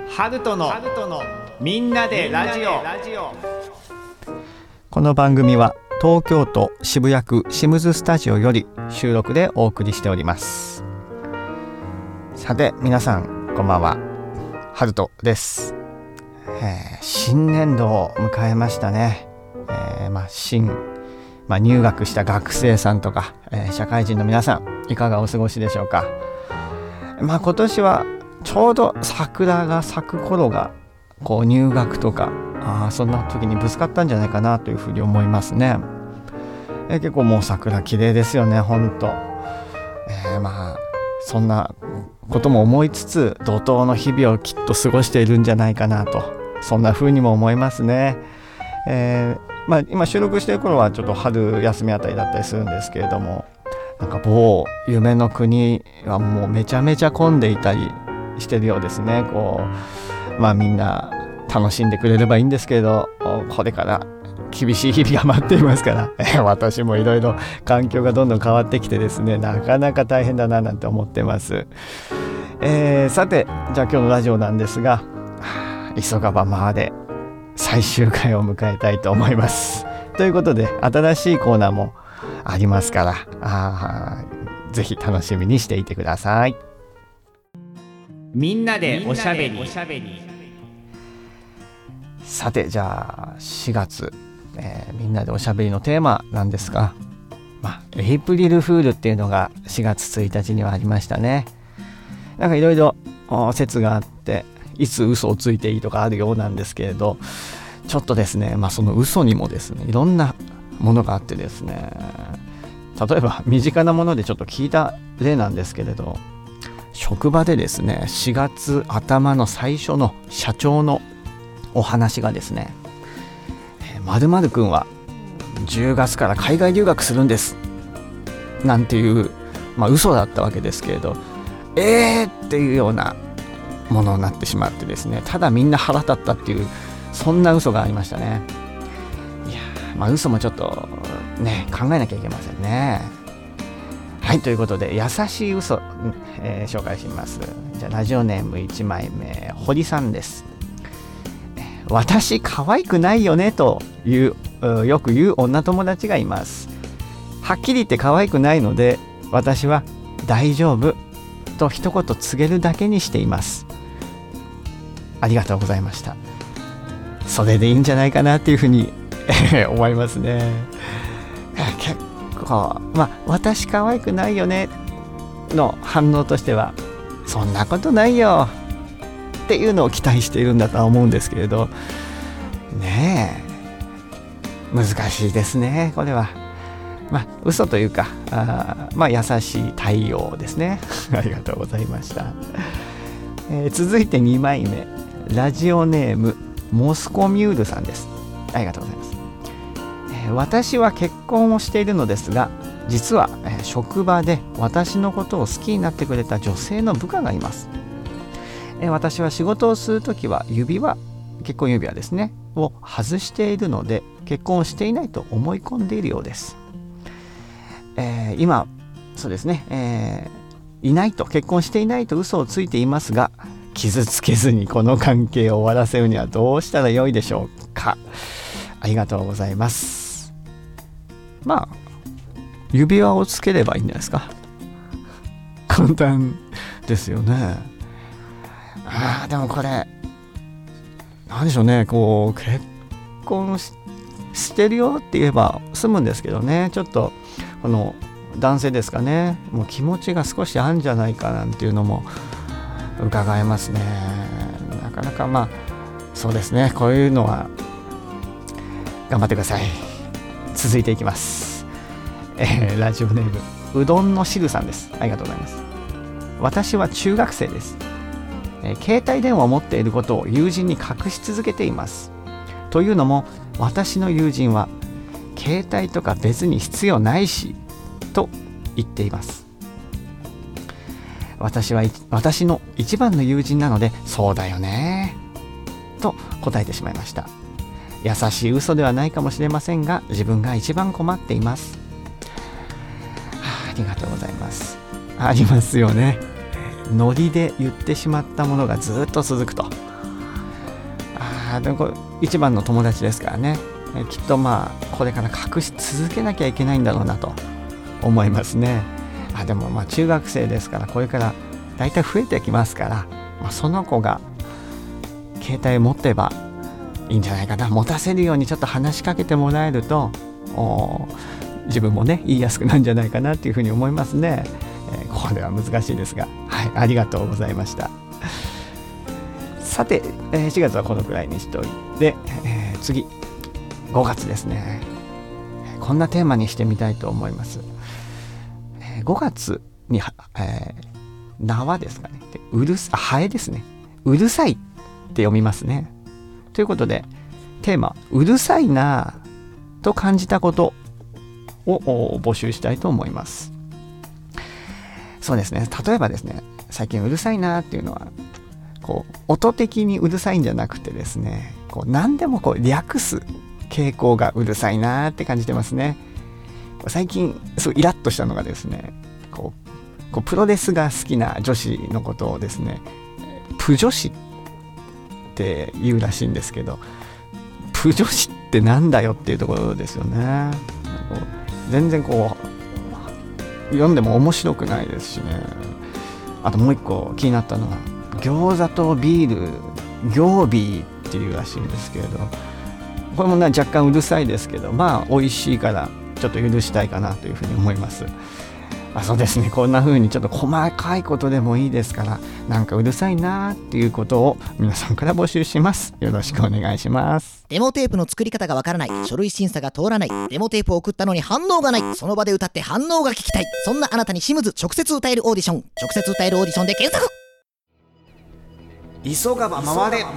ハルトのみんなでラジオ。 この番組は東京都渋谷区シムズスタジオより収録でお送りしております。さて皆さんこんばんは、ハルトです。新年度を迎えましたね。入学した学生さんとか、社会人の皆さんいかがお過ごしでしょうか。今年はちょうど桜が咲く頃が入学とかそんな時にぶつかったんじゃないかなというふうに思いますね。結構もう桜綺麗ですよね、ほんと。そんなことも思いつつ怒涛の日々をきっと過ごしているんじゃないかなと、そんな風にも思いますね。今収録している頃はちょっと春休みあたりだったりするんですけれども、なんか某夢の国はもうめちゃめちゃ混んでいたりしてるようですね。みんな楽しんでくれればいいんですけれど、これから厳しい日々が待っていますから私もいろいろ環境がどんどん変わってきてですね、なかなか大変だななんて思ってます。さてじゃあ今日のラジオなんですが、急がば回で最終回を迎えたいと思います。ということで新しいコーナーもありますからぜひ楽しみにしていてください。 みんなでおしゃべり。 さてじゃあ4月、みんなでおしゃべりのテーマなんですが、エイプリルフールっていうのが4月1日にはありましたね。なんかいろいろ説があっていつ嘘をついていいとかあるようなんですけれど、ちょっとですね、その嘘にもですねいろんなものがあってですね、例えば身近なものでちょっと聞いた例なんですけれど、職場でですね4月頭の最初の社長のお話がですね、〇〇くんは10月から海外留学するんですなんていう、嘘だったわけですけれど、っていうようなものになってしまってですね、ただみんな腹立ったっていう、そんな嘘がありましたね。いや嘘もちょっとね考えなきゃいけませんね。はい、ということで優しい嘘、紹介します。じゃあラジオネーム1枚目、堀さんです。私可愛くないよねというよく言う女友達がいます。はっきり言って可愛くないので、私は大丈夫と一言告げるだけにしています。ありがとうございました。それでいいんじゃないかなっていうふうに思いますね。結構私可愛くないよねの反応としては、そんなことないよっていうのを期待しているんだとは思うんですけれどね。難しいですねこれは。嘘というか優しい対応ですねありがとうございました。続いて2枚目、ラジオネームモスコミュールさんです。ありがとうございます。私は結婚をしているのですが、実は職場で私のことを好きになってくれた女性の部下がいます。私は仕事をするときは結婚指輪ですねを外しているので、結婚をしていないと思い込んでいるようです。今そうですね、結婚していないと嘘をついていますが、傷つけずにこの関係を終わらせるにはどうしたらよいでしょうか。ありがとうございます。指輪をつければいいんじゃないですか。簡単ですよね。でもこれなんでしょうね、結婚してるよって言えば済むんですけどね、ちょっとこの男性ですかね、もう気持ちが少しあるんじゃないかなんていうのも伺えますね。なかなかそうですね、こういうのは頑張ってください。続いていきます。ラジオネームうどんのしるさんです。ありがとうございます。私は中学生です。携帯電話を持っていることを友人に隠し続けています。というのも私の友人は携帯とか別に必要ないしと言っています。私の一番の友人なので、そうだよねと答えてしまいました。優しい嘘ではないかもしれませんが、自分が一番困っています。ありがとうございます。ありますよね。ノリで言ってしまったものがずっと続くとでもこれ一番の友達ですからね、きっとこれから隠し続けなきゃいけないんだろうなと思いますね。でも中学生ですから、これからだいたい増えてきますから、その子が携帯を持ってばいいんじゃないかな。持たせるようにちょっと話しかけてもらえると自分もね言いやすくなるんじゃないかなっていうふうに思いますね。ここでは難しいですが、ありがとうございました。さて、4月はこのくらいにしておいて、次5月ですね。こんなテーマにしてみたいと思います。5月に縄ですかね。ハエですね。うるさいって読みますね。ということでテーマ、うるさいなと感じたことを募集したいと思います。そうですね。例えばですね、最近うるさいなっていうのは音的にうるさいんじゃなくてですね、何でも略す傾向がうるさいなって感じてますね。最近すごいイラッとしたのがですね、プロレスが好きな女子のことをですね、プ女子って言うらしいんですけど、プ女子ってなんだよっていうところですよね。全然読んでも面白くないですしね。あともう一個気になったのは、餃子とビール餃ビーっていうらしいんですけれど、これも若干うるさいですけど、美味しいからちょっと許したいかなというふうに思います。そうですね。こんな風にちょっと細かいことでもいいですから、なんかうるさいなっていうことを皆さんから募集します。よろしくお願いします。 デモテープの作り方がわからない、書類審査が通らない、デモテープを送ったのに反応がない、その場で歌って反応が聞きたい、そんなあなたにシムズ直接歌えるオーディション、直接歌えるオーディションで検索。 急がば回れ。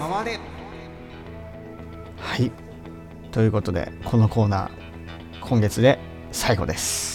はい、ということでこのコーナー今月で最後です。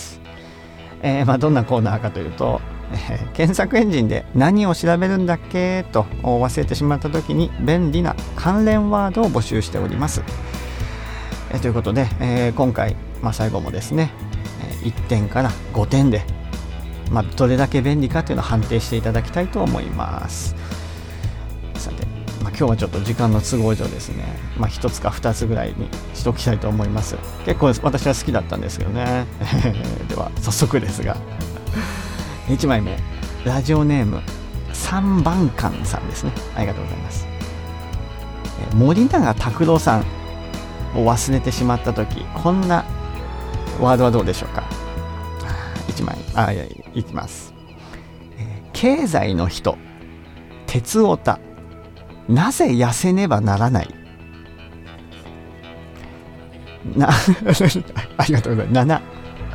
どんなコーナーかというと、検索エンジンで何を調べるんだっけと忘れてしまった時に便利な関連ワードを募集しております。ということで、今回、最後もですね、1点から5点で、どれだけ便利かというのを判定していただきたいと思います。さて、今日はちょっと時間の都合上ですね、1つか2つぐらいにしておきたいと思います。結構私は好きだったんですけどねでは早速ですが1枚目、ラジオネーム3番館さんですね。ありがとうございます。森永卓郎さんを忘れてしまったとき、こんなワードはどうでしょうか。1枚いきます。経済の人、鉄オタ、なぜ痩せねばならない。ありがとうございます。7。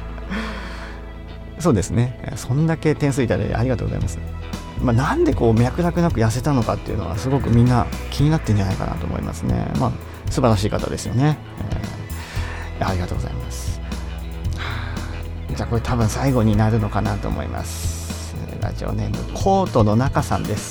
そうですね。そんだけ点数いただいてありがとうございます。なんで脈絡なく痩せたのかっていうのはすごくみんな気になってんじゃないかなと思いますね。素晴らしい方ですよね。ありがとうございます。じゃあこれ多分最後になるのかなと思います。ラジオネームコートの中さんです。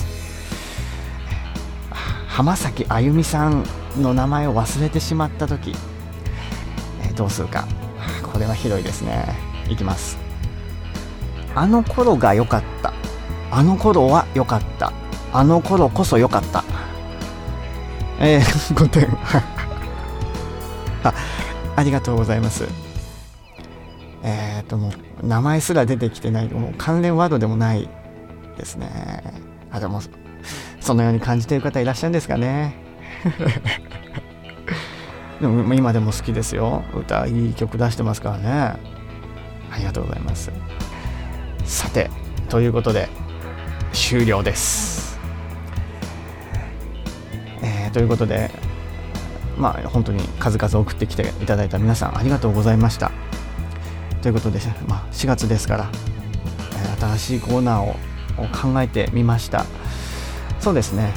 浜崎あゆみさんの名前を忘れてしまったとき、どうするか。これはひどいですね。いきます。あの頃が良かった、あの頃は良かった、あの頃こそ良かった。5点ありがとうございます。もう名前すら出てきてない、もう関連ワードでもないですね。でもそのように感じている方いらっしゃるんですかねでも今でも好きですよ。歌いい曲出してますからね。ありがとうございます。さて、ということで終了です。ということで本当に数々送ってきていただいた皆さんありがとうございました。ということで、4月ですから、新しいコーナーを考えてみました。そうですね、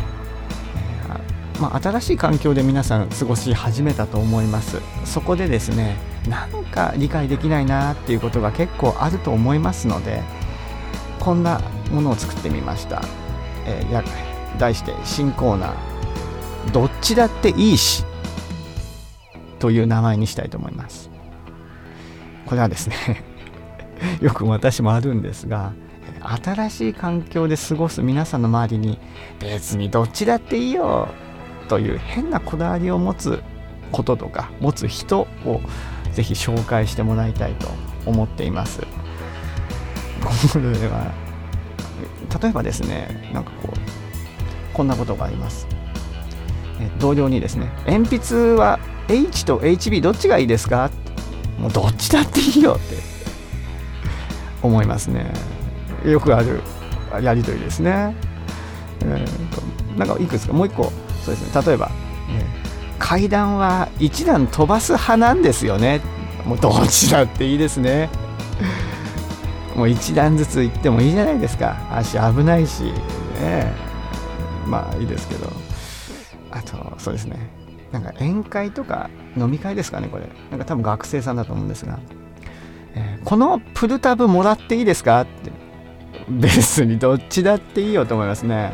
新しい環境で皆さん過ごし始めたと思います。そこでですね、なんか理解できないなっていうことが結構あると思いますので、こんなものを作ってみました。題して新コーナー、どっちだっていいしという名前にしたいと思います。これはですねよく私もあるんですが、新しい環境で過ごす皆さんの周りに、別にどっちだっていいよという変なこだわりを持つこととか持つ人をぜひ紹介してもらいたいと思っています。これは例えばですね、なんかこんなことがあります。同僚にですね、鉛筆は H と HB どっちがいいですか？もうどっちだっていいよって思いますね。よくあるやりとりですね。なんかいくつかもう一個、そうですね、例えば、階段は一段飛ばす派なんですよね。もうどっちだっていいですね。もう一段ずつ行ってもいいじゃないですか。足危ないしね。まあいいですけど、あとそうですね、なんか宴会とか飲み会ですかね、これなんか多分学生さんだと思うんですが、このプルタブもらっていいですかって、別にどっちだっていいよと思いますね。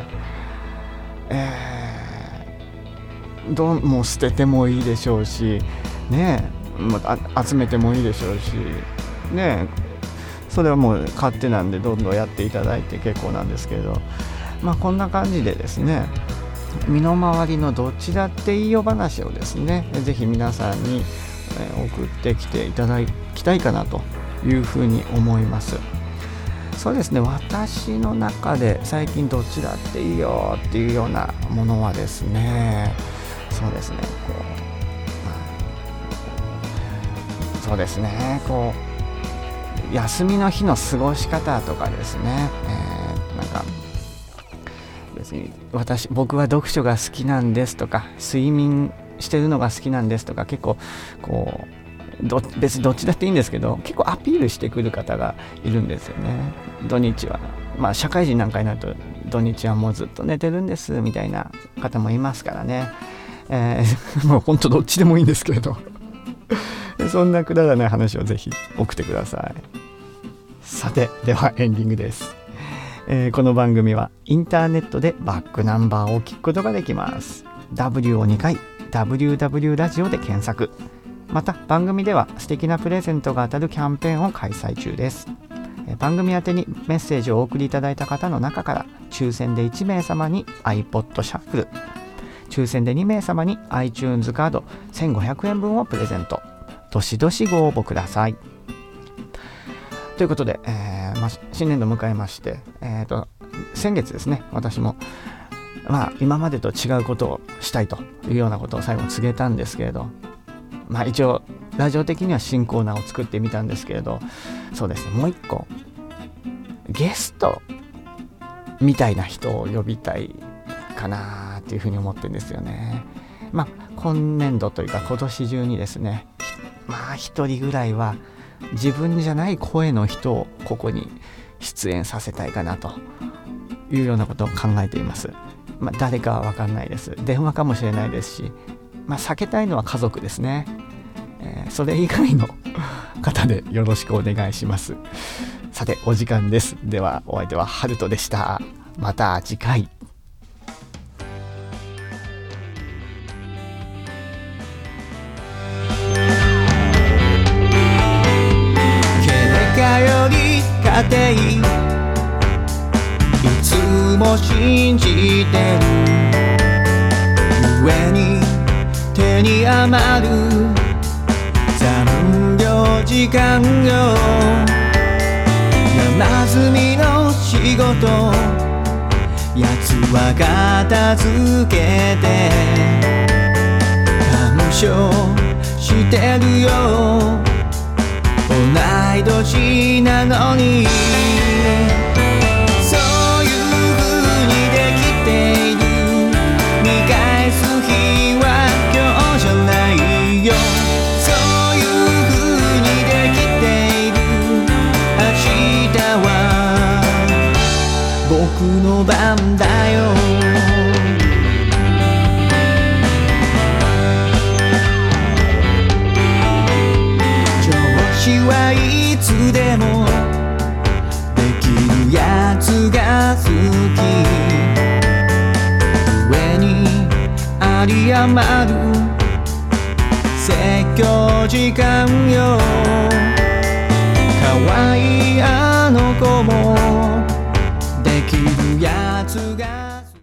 もう捨ててもいいでしょうしね、もう集めてもいいでしょうしね、それはもう勝手なんでどんどんやっていただいて結構なんですけど、まあこんな感じでですね、身の回りのどっちだっていいよ話をですね、ぜひ皆さんに送ってきていただきたいかなというふうに思います。そうですね、私の中で最近どっちだっていいよっていうようなものはですね、そうですね、そうですね、休みの日の過ごし方とかですね、なんか別に僕は読書が好きなんですとか、睡眠してるのが好きなんですとか、結構別にどっちだっていいんですけど、結構アピールしてくる方がいるんですよね。土日はまあ社会人なんかになると土日はもうずっと寝てるんですみたいな方もいますからね、もう本当どっちでもいいんですけれどそんなくだらない話をぜひ送ってください。さて、ではエンディングです。この番組はインターネットでバックナンバーを聞くことができます。 W を2回 WW ラジオで検索。また番組では素敵なプレゼントが当たるキャンペーンを開催中です。番組宛てにメッセージをお送りいただいた方の中から抽選で1名様に iPod シャッフル、抽選で2名様に iTunes カード1500円分をプレゼント。どしどしご応募ください。ということで、新年度迎えまして、先月ですね、私も今までと違うことをしたいというようなことを最後告げたんですけれど、一応ラジオ的には新コーナーを作ってみたんですけれど、そうですね、もう一個ゲストみたいな人を呼びたいかなっていうふうに思ってるんですよね。今年度というか今年中にですね、一人ぐらいは自分じゃない声の人をここに出演させたいかなというようなことを考えています。誰かは分かんないです。電話かもしれないですし、避けたいのは家族ですね。それ以外の方でよろしくお願いします。さて、お時間です。ではお相手はハルトでした。また次回。 より家庭いつも信じてる上に手に余る残業時間よ、山積みの仕事やつは片付けて干渉してるよ、同い年なのにそういう風にできている、見返す日は今日じゃないよ、そういう風にできている、明日は僕の番だよ、はいつでもできるやつが好き、上にあり余る説教時間よ、可愛いあの子もできるやつが